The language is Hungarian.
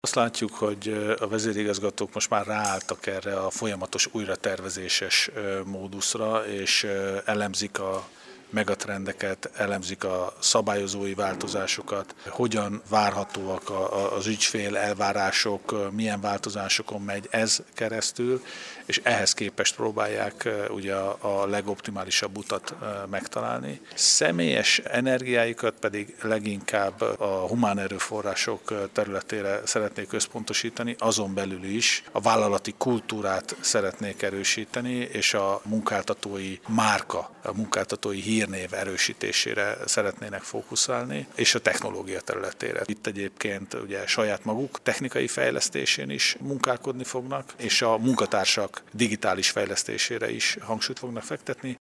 Azt látjuk, hogy a vezérigazgatók most már ráálltak erre a folyamatos újratervezéses móduszra, és elemzik a megatrendeket, elemzik a szabályozói változásokat, hogyan várhatóak az ügyfél elvárások, milyen változásokon megy ez keresztül, és ehhez képest próbálják ugye a legoptimálisabb utat megtalálni. Személyes energiáikat pedig leginkább a humán erőforrások területére szeretnék összpontosítani, azon belül is a vállalati kultúrát szeretnék erősíteni, és a munkáltatói márka, a munkáltatói hírnév erősítésére szeretnének fókuszálni, és a technológia területére. Itt egyébként ugye saját maguk technikai fejlesztésén is munkálkodni fognak, és a munkatársak digitális fejlesztésére is hangsúlyt fognak fektetni.